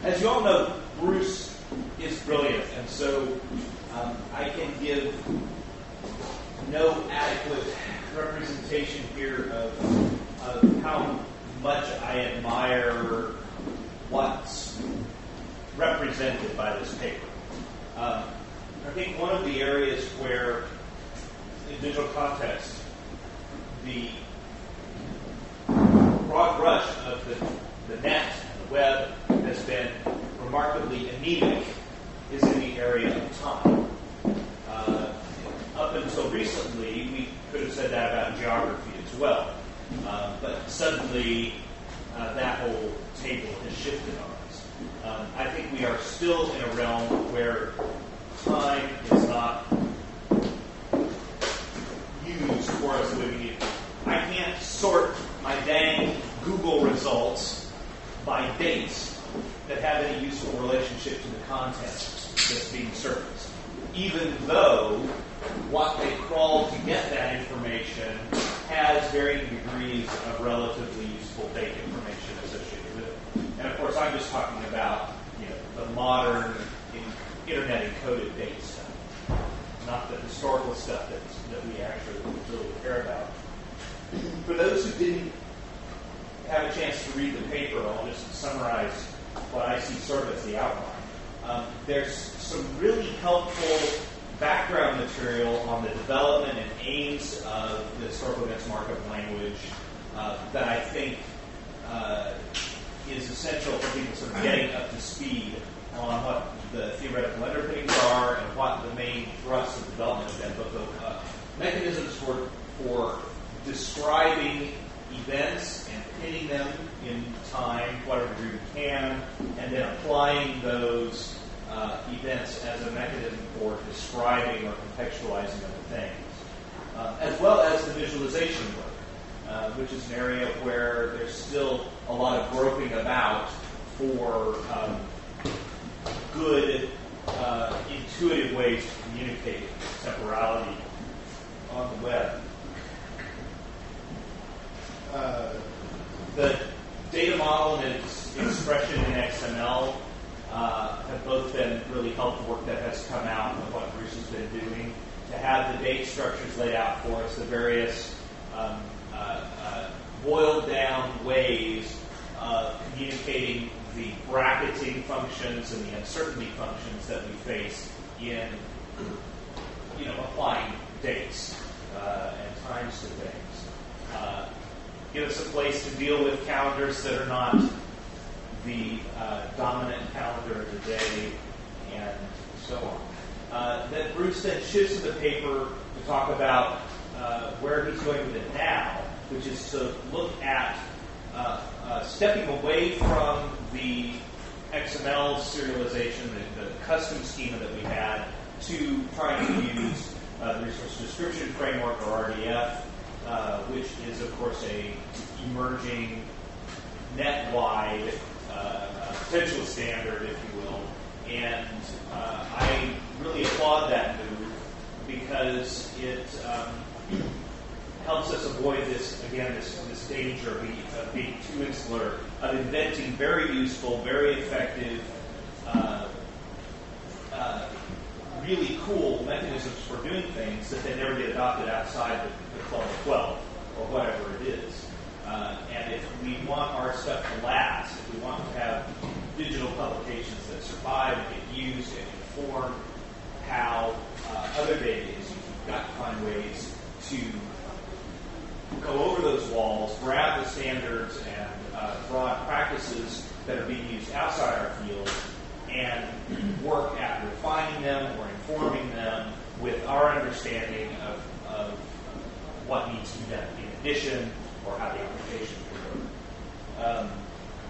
As you all know, Bruce is brilliant, and so I can give no adequate representation here of how much I admire what's represented by this paper. I think one of the areas where, in digital context, the broad brush of the net and the web has been remarkably anemic is in the area of time. Up until recently, we could have said that about geography as well. But suddenly, that whole table has shifted on us. I think we are still in a realm where time is not used for us the way we need it. I can't sort my dang Google results by dates that have any useful relationship to the content that's being surfaced, even though what they crawl to get that information has varying degrees of relatively useful date information associated with it. And of course, I'm just talking about the modern internet encoded date stuff, not the historical stuff that we actually really care about. For those who didn't have a chance to read the paper, I'll just summarize what I see sort of as the outline. There's some really helpful background material on the development and aims of the historical events markup language that I think is essential for people sort of getting up to speed on what the theoretical underpinnings are and what the main thrust of development have been, both mechanisms for describing events and pinning them in time, whatever degree we can, and then applying those events as a mechanism for describing or contextualizing other things, as well as the visualization work, which is an area where there's still a lot of groping about for good, intuitive ways to communicate temporality on the web. The data model and its expression in XML have both been really helpful work that has come out of what Bruce has been doing to have the date structures laid out for us, the various boiled down ways of communicating the bracketing functions and the uncertainty functions that we face in applying dates and times to things. Give us a place to deal with calendars that are not the dominant calendar of the day, and so on. Then Bruce then shifts to the paper to talk about where he's going with it now, which is to look at stepping away from the XML serialization, the custom schema that we had, to trying to use the Resource Description Framework, or RDF, which is, of course, a emerging net-wide potential standard, if you will. And I really applaud that move because it helps us avoid this danger of being too insular, of inventing very useful, very effective, really cool mechanisms for doing things that then never get adopted outside the Club of 12 or whatever it is. And if we want our stuff to last, if we want to have digital publications that survive and get used and inform how other data is used, we've got to find ways to go over those walls, grab the standards and broad practices that are being used outside our field, and work at refining them or informing them with our understanding of what needs to be done in addition, or how the application can work.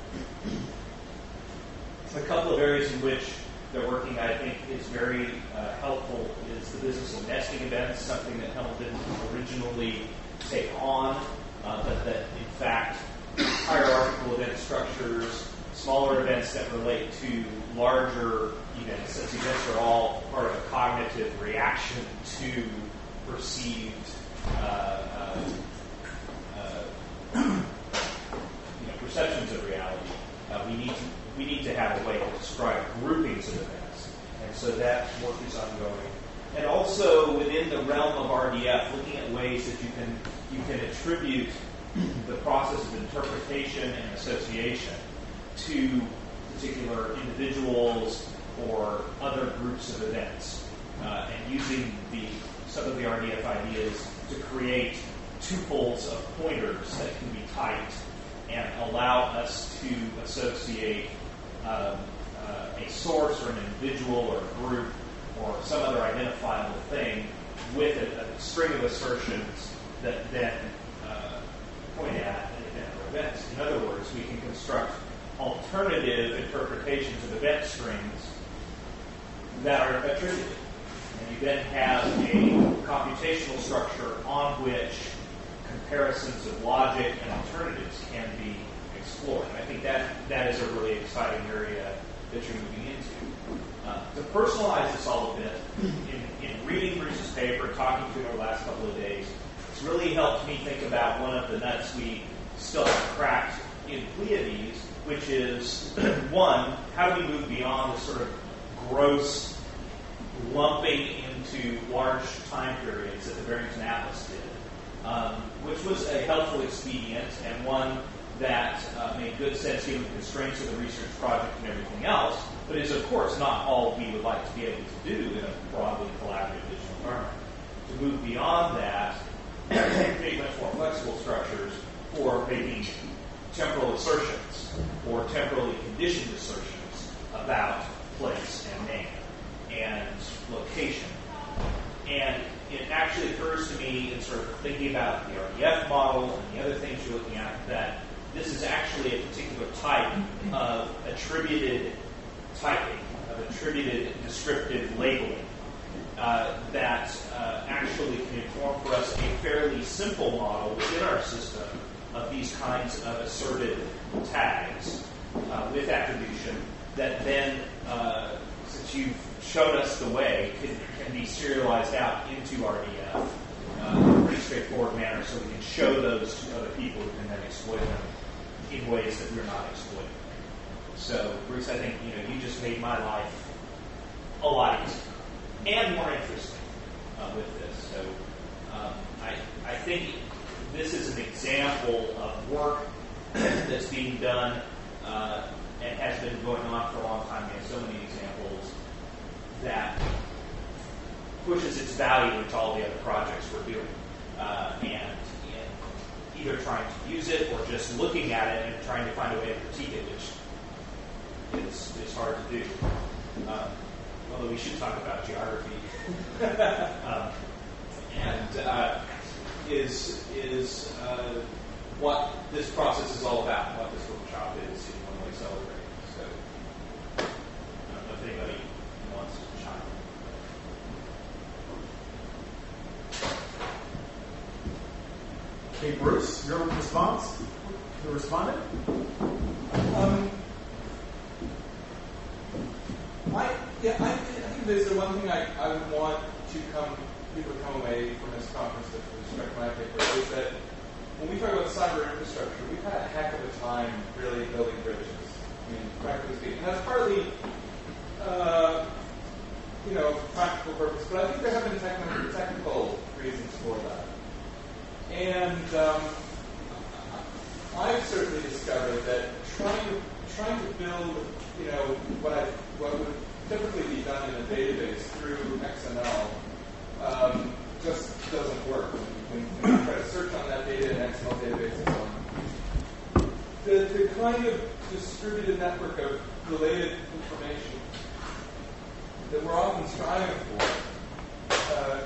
A couple of areas in which they're working, I think, is very helpful is the business of nesting events, something that Helm didn't originally take on, but that, in fact, hierarchical event structures, smaller events that relate to larger events, since events are all part of a cognitive reaction to perceived perceptions of reality. We need to we need to have a way to describe groupings of events. And so that work is ongoing. And also within the realm of RDF, looking at ways that you can attribute the process of interpretation and association to particular individuals or other groups of events, and using some of the RDF ideas to create tuples of pointers that can be typed and allow us to associate a source or an individual or a group or some other identifiable thing with a string of assertions that then point at an event or events. In other words, we can construct alternative interpretations of event strings that are attributed. And you then have a computational structure on which comparisons of logic and alternatives can be explored. And I think that is a really exciting area that you're moving into. To personalize this all a bit, in reading Bruce's paper, talking to him over the last couple of days, it's really helped me think about one of the nuts we still haven't cracked in Pleiades, which is, one, how do we move beyond this sort of gross lumping into large time periods that the Barrington Atlas did, which was a helpful expedient and one that made good sense given the constraints of the research project and everything else, but is, of course, not all we would like to be able to do in a broadly collaborative digital environment. To move beyond that and create much more flexible structures for making temporal assertions or temporally conditioned assertions about place and name and location. And it actually occurs to me in sort of thinking about the RDF model and the other things you're looking at that this is actually a particular type of attributed typing, of attributed descriptive labeling that actually can inform for us a fairly simple model within our system of these kinds of asserted tags with attribution that then, since you've shown us the way, can be serialized out into RDF in a pretty straightforward manner so we can show those to other people who can then exploit them in ways that we're not exploiting. So, Bruce, I think you just made my life a lot easier and more interesting with this. So, I think this is an example of work that's being done and has been going on for a long time. We have so many examples that pushes its value into all the other projects we're doing, and either trying to use it or just looking at it and trying to find a way to critique it, which is hard to do. Although we should talk about geography, and is what this process is all about, what this workshop is in one way celebrating. So I don't know if anybody wants to chime in. Okay, Bruce, your response? The respondent? I think there's the one thing I would want people to come away from this conference with respect to my paper is that when we talk about cyber infrastructure, we've had a heck of a time really building bridges. I mean, practically speaking, that's partly practical purpose, but I think there have been technical reasons for that. And I've certainly discovered that trying to build, what would typically be done in a database through XML just doesn't work. When you try to search on that data in an XML database and so on. The kind of distributed network of related information that we're often striving for,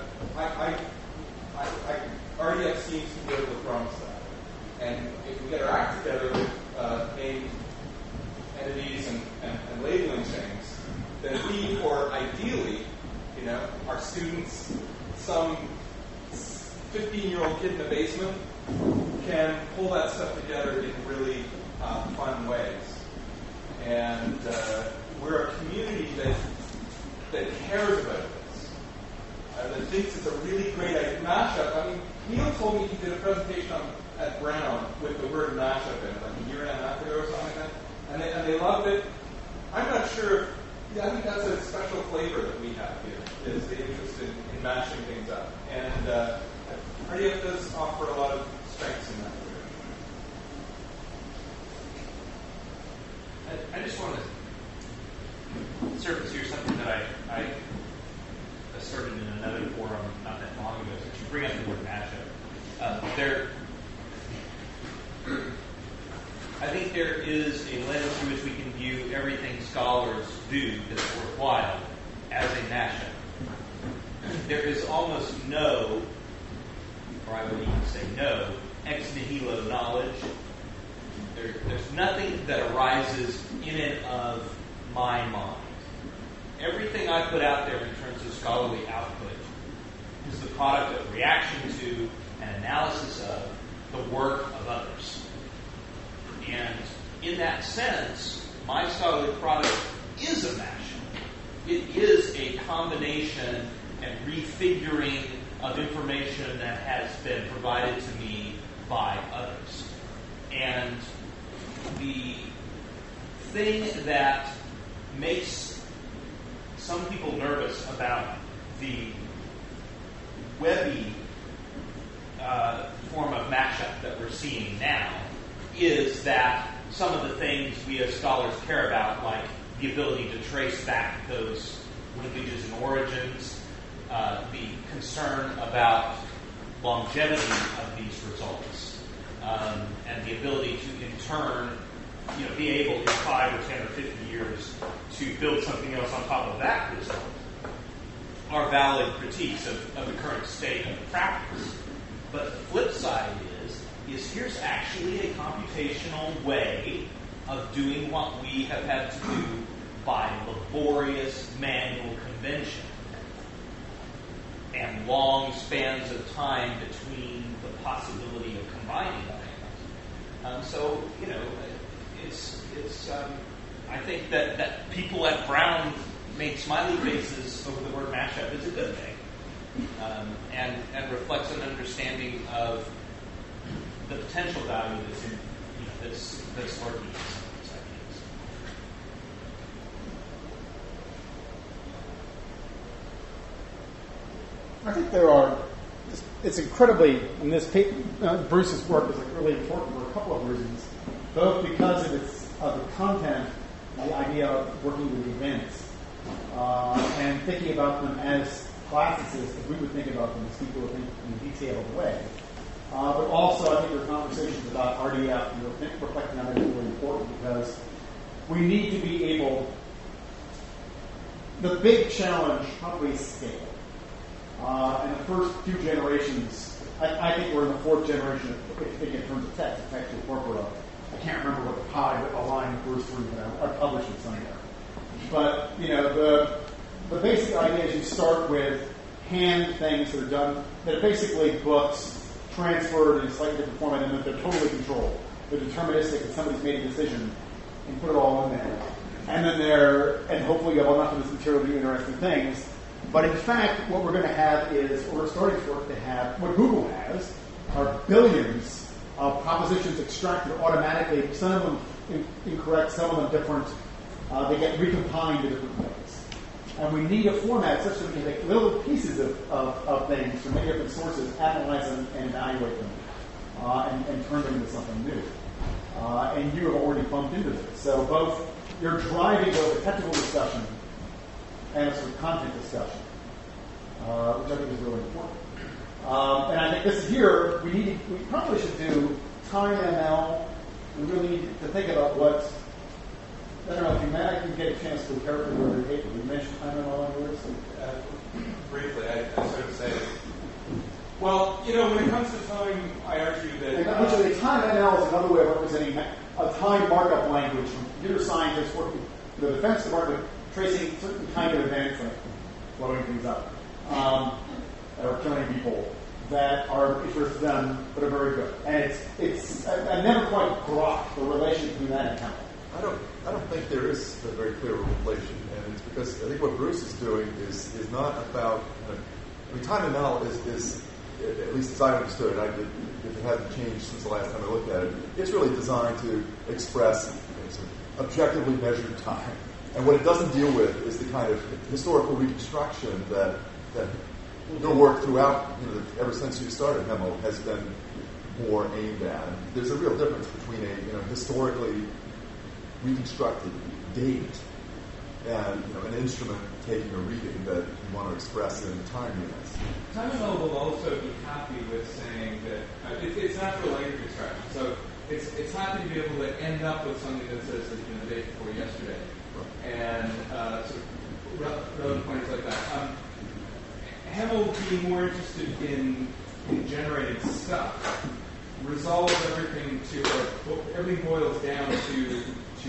RDF seems to be able to promise that. And if we get our act together with named entities and labeling things, then we, or ideally, our students, some 15-year-old kid in the basement, can pull that stuff together in really fun ways. And we're a community that cares about this, that thinks it's a really great mashup. I mean, Neil told me he did a presentation at Brown with the word mashup in it, like a year and a half ago or something like that. And they loved it. I'm not sure. Yeah, I think that's a special flavor that we have here, is the interest in matching things up. And RDF does offer a lot of strengths in that regard. I just want to surface here something that I asserted in another forum not that long ago. So you bring up the word matchup. I think there is a lens through which we can view everything scholars do that's worthwhile as a mashup. There is almost no, or I would even say no, ex nihilo knowledge. There's nothing that arises in and of my mind. Everything I put out there in terms of scholarly output is the product of reaction to and analysis of the work of others. And in that sense, my scholarly product is a mashup. It is a combination and refiguring of information that has been provided to me by others. And the thing that makes some people nervous about the webby form of mashup that we're seeing now is that some of the things we as scholars care about, like the ability to trace back those linkages and origins, the concern about longevity of these results, and the ability to in turn, be able in 5 or 10 or 50 years to build something else on top of that result, are valid critiques of the current state of the practice. But the flip side is here's actually a computational way of doing what we have had to do by laborious manual convention and long spans of time between the possibility of combining things. So, I think that people at Brown make smiley faces over the word mashup is a good thing, and reflects an understanding of the potential value that's in that's lurking in some of these ideas. I think there are. It's incredibly in this paper. Bruce's work is really important for a couple of reasons, both because of the content, the idea of working with events, and thinking about them as classes as we would think about them as people who think in a detailed way. But also, I think there are conversations about RDF and reflecting on it is really important because we need to be able. The big challenge probably is scale. In the first few generations, I think we're in the 4th generation in terms of text. It's actually corpora. I can't remember what the pi line refers to, but I published it somewhere. But the basic idea is you start with hand things that are done that are basically books transferred in a slightly different format, and that they're totally controlled. They're deterministic, and somebody's made a decision and put it all in there. And then and hopefully you have enough of this material to do interesting things. But in fact, what we're going to have is, or we're starting to have, what Google has are billions of propositions extracted automatically, some of them incorrect, some of them different. They get recombined in different ways. And we need a format such that we can take little pieces of things from many different sources, analyze them, and evaluate them, and turn them into something new. And you have already bumped into this. So you're driving both a technical discussion and a sort of content discussion, which I think is really important. And I think this here, we probably should do time ML. We really need to think about what. I don't know if I can get a chance to characterize your paper. You mentioned time ML on yours. Briefly, I sort of say, well, when it comes to time, I argue that Actually, time ML is another way of representing a time markup language from computer scientists working for the Defense Department, tracing certain kind of events, like blowing things up, or killing people that are interesting to them, but are very good. And I never quite grok the relation between that and time. I don't think there is a very clear relation, and it's because I think what Bruce is doing is not about. Time ML is at least as I understood it. If it hasn't changed since the last time I looked at it, it's really designed to express objectively measured time. And what it doesn't deal with is the kind of historical reconstruction that your work throughout, ever since you started Hemo, has been more aimed at. And there's a real difference between a historically reconstructed date and an instrument taking a reading that you want to express in time units. TimeML will also be happy with saying that it's natural language extraction. So it's happy to be able to end up with something that says that the day before yesterday, and sort of relevant points like that. Hemo will be more interested in generating stuff. Resolve everything everything boils down to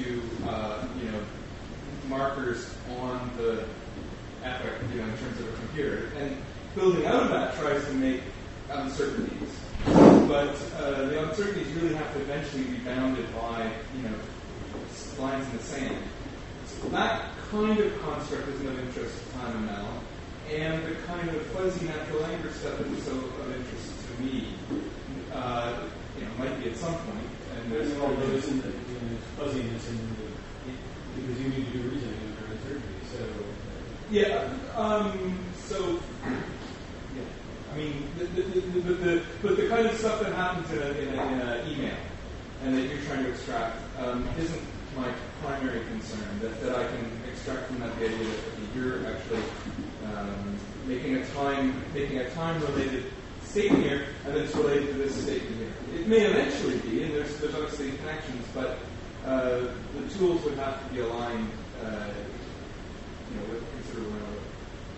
markers on the epoch, in terms of a computer. And building out of that tries to make uncertainties. But the uncertainties really have to eventually be bounded by, lines in the sand. So that kind of construct is of interest to TimeML, and the kind of fuzzy natural language stuff that is of interest to me, might be at some point. And there's all those in the fuzziness because you need to do reasoning under uncertainty. So I mean, but the kind of stuff that happens in an email and that you're trying to extract isn't my primary concern. That I can extract from that the idea that you're actually making a time-related statement here, and then it's related to this statement here. It may eventually be, and there's obviously connections, but the tools would have to be aligned, with considerable amount of.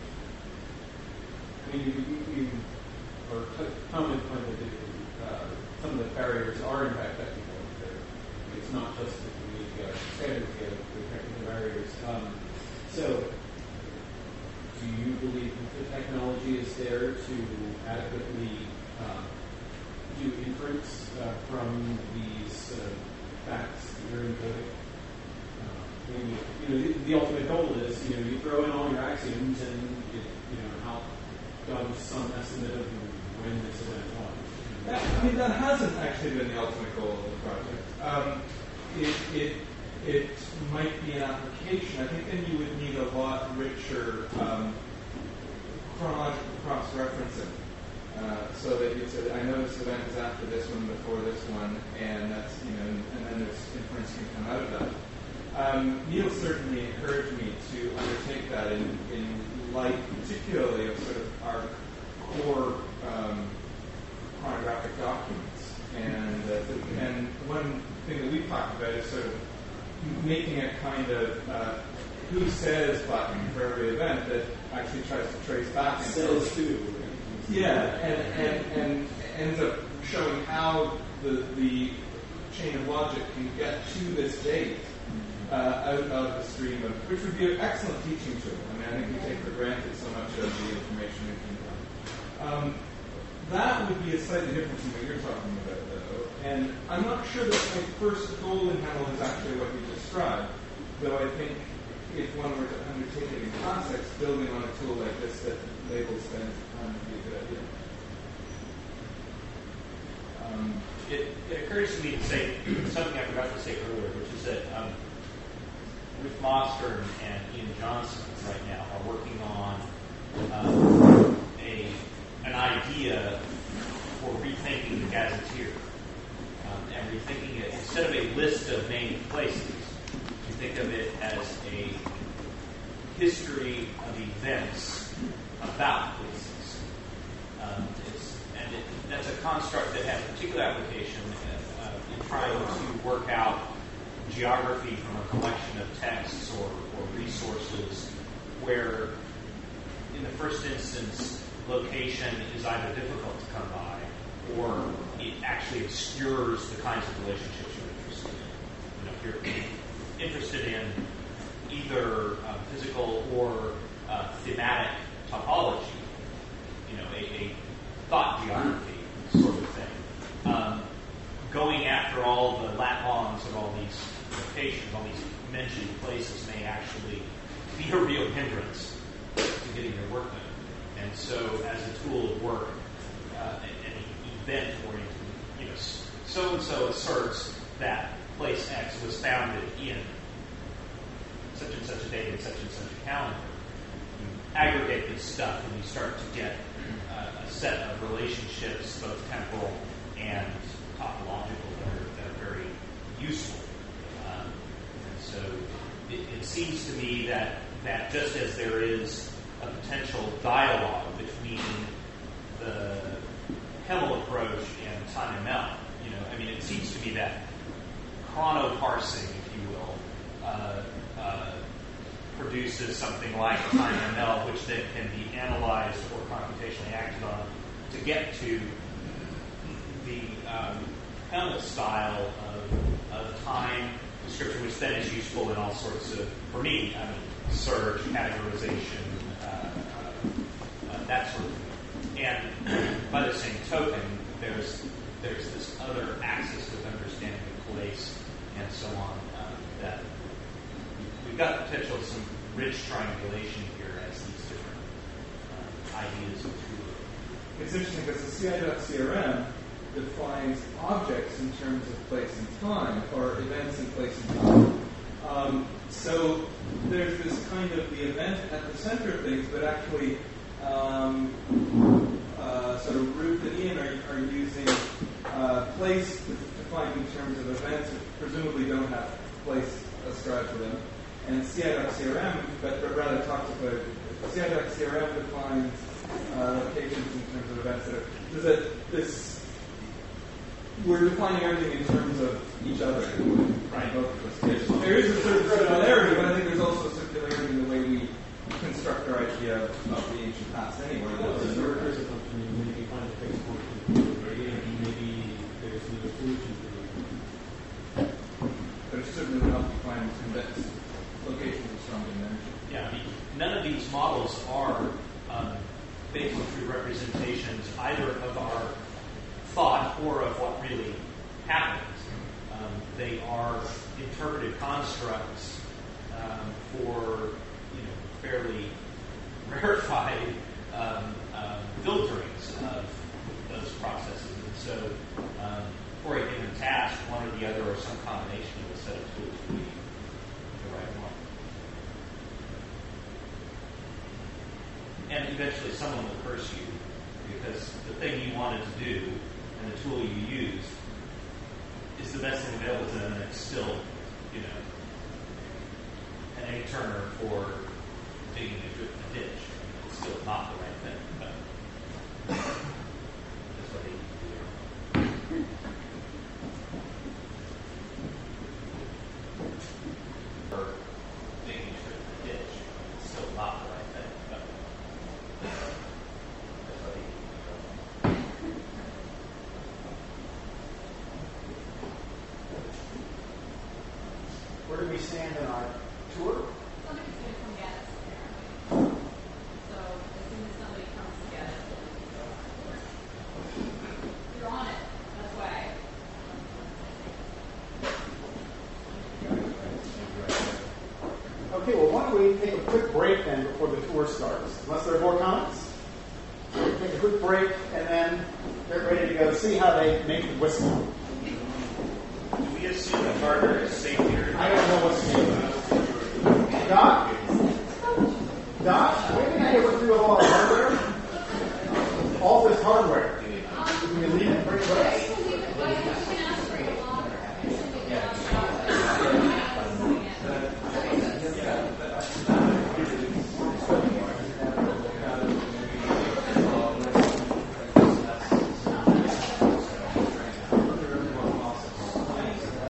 I mean, you comment that some of the barriers are in fact technical. It's not just that you need to go standards, you have the technical barriers. So, do you believe that the technology is there to adequately do inference from these facts that you're encoding? The ultimate goal is, you throw in all your axioms and it, outcomes some estimate of when this event was. That hasn't actually been the ultimate goal of the project. It might be an application. I think then you would need a lot richer chronological cross-referencing. So that you said, I know this event is after this one, before this one, and that's, and then there's inference can come out of that. Neil certainly encouraged me to undertake that in light, particularly of sort of our core chronographic documents. And one thing that we've talked about is sort of making a kind of who says button for every event that actually tries to trace back. Says who. Yeah, and ends up showing how the chain of logic can get to this date out of the stream of, which would be an excellent teaching tool. I think we take for granted so much of the information we can. That would be a slightly different from what you're talking about, though. And I'm not sure that my first goal in Hemo is actually what you described, though I think if one were to undertake it in context, building on a tool like this that labels things would be a good idea. It occurs to me to say something I forgot to say earlier, which is that Ruth Moster and Ian Johnson right now are working on an idea for rethinking the gazetteer and rethinking it instead of a list of named places. You think of it as a history of events about places. That's a construct that has particular application in trying to work out geography from a collection of texts or resources where, in the first instance, location is either difficult to come by or it actually obscures the kinds of relationships you're interested in. If you're interested in either physical or thematic topology, a thought geography sort of thing. Going after all the lat longs of all these locations, all these mentioned places may actually be a real hindrance to getting your work done. And so as a tool of work, an event-oriented, so-and-so asserts that place X was founded in such and such participate in such and such a calendar. You aggregate this stuff and you start to get a set of relationships, both temporal and topological, that are very useful. And so it seems to me that just as there is a potential dialogue between the Hemmel approach and TimeML, it seems to me that chronoparsing, if you will, produces something like TimeML, which then can be analyzed or computationally acted on to get to the Hemmel style of time description, which then is useful in all sorts of, for me, search, categorization, that sort of thing. And by the same token, there's this other axis of understanding of place and so on that we've got potential of some rich triangulation here as these different ideas mature. It's interesting because the CI.crm defines objects in terms of place and time, or events in place and time. So there's this kind of the event at the center of things, but actually sort of rooted in are using place defined in terms of events that presumably don't have place ascribed to them. And CI.crm, but rather talks about CI.crm defines locations in terms of events that are we're defining everything in terms of each other, right? There is a sort of circularity, but I think there's also a circularity in the way we construct our idea of the ancient past anyway. There's a function, maybe find a fixed function, maybe there's no solution to it. But it certainly would help you find events, locations of strong dimension. Yeah, none of these models are based on true representations either of our thought or of what really happens. They are interpretive constructs for fairly rarefied filterings of those processes. And so for a given task, one or the other or some combination of a set of tools would be the right one. And eventually someone will curse you because the thing you wanted to do and the tool you used is the best thing available to them, and it's still, an egg turner for digging a ditch. It's still not the right thing, but that's what they do. For digging a ditch, it's still not the right thing, but that's what they do. Where do we stand in our tour? Somebody's going to come get us, apparently. So as soon as somebody comes to get us, you're on it. That's why. Okay, well, why don't we take a quick break then before the tour starts? Unless there are more comments? Take a quick break and then get ready to go see how they make the whistle. Do we assume the hardware is safe here? I don't know what's going on. Doc?